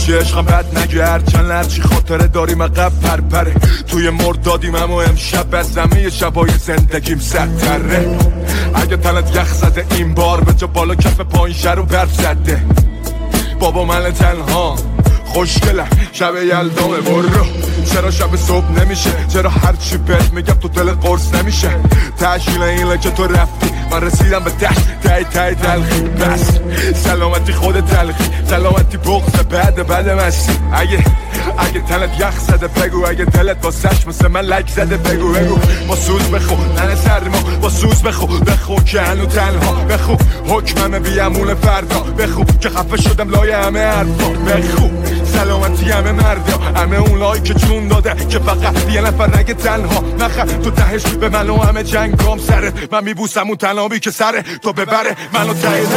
هیچ عشقم بد نگرد چند لرچی خاطره داریم عقب پرپره توی مردادیم اما امشب از زمین شبای زندگیم سرتره اگه تنت یخ زده این بار به جا بالا کف پایین شر و برف زده بابا من تنها خوشگلم شب یلدامه برو چرا شب صبح نمیشه چرا هرچی بهت میگم تو دل قرص نمیشه تشکیل اینه که تو رفتی من رسیدم به تای تلخی بس سلامتی خود تلخی سلامتی بغض بعد مستی اگه تنت یخ زده بگو اگه دلت با سش مثل من لک زده بگو با سوز بخو ننه سرما با سوز بخو که هنو تنها بخو حکمم بیامون فردا بخو که خفه شدم لای همه حرفا بخو سلامتی همه مردا همه اونایی که جون داده که فقط یه نفر نگه تنها نخه تو تهش به من و همه جنگام سرت من میبوسم اون تنابی که سره تو ببره منو تایید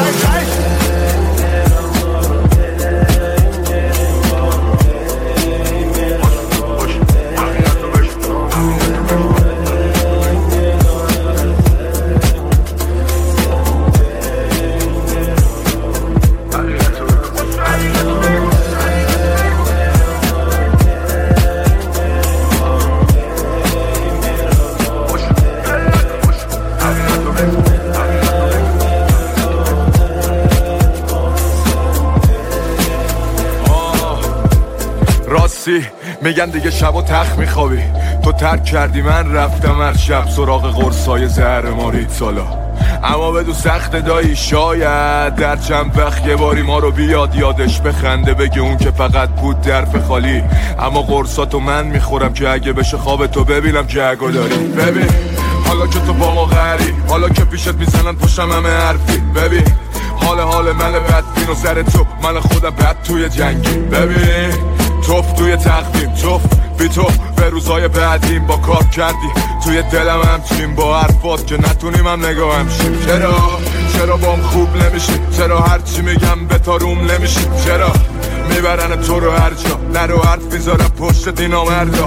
میگن دیگه شب و تخت میخوابی تو ترک کردی من رفتم هر شب سراغ قرصای زهر مارید سالا اما بدو سخت دایی شاید در چند وقت یه باری ما رو بیاد یادش بخنده بگه اون که فقط بود درف خالی اما قرصاتو من میخورم که اگه بشه خواب تو ببینم جگو داری ببین حالا که تو با ما غری حالا که پیشت میزنن پشتم همه حرفی ببین حال من بدبین و سر تو من خودم بد توی جنگی ببین توف توی تقویم توف بی تو به روزای بعدیم با کار کردی توی دلم همچین با حرفات که نتونیم هم نگاه همشیم چرا بام خوب نمیشی چرا هرچی میگم به تاروم نمیشی چرا میبرن تو رو هر جا نرو حرف میذارم پشت دینا مردا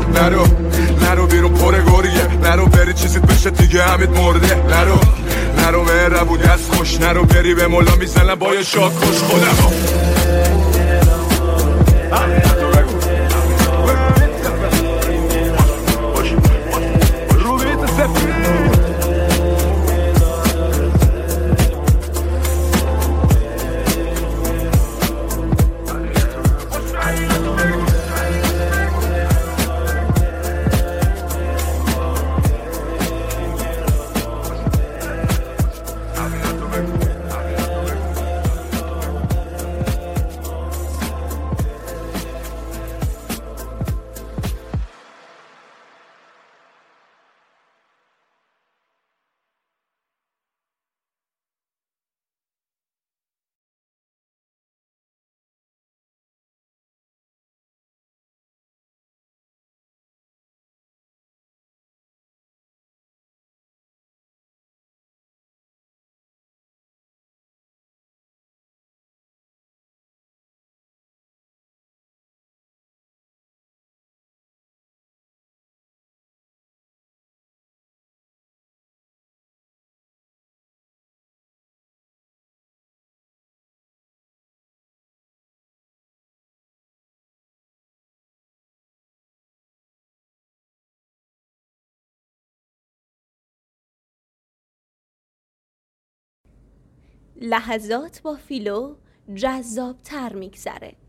نرو بیرون پر گریه نرو بری چیزیت بشه دیگه همید مرده نرو مهربون دست خوش نرو بری به مولا میزنم با یه شاکوش خودم لحظات با فیلو جذاب‌تر میگذره.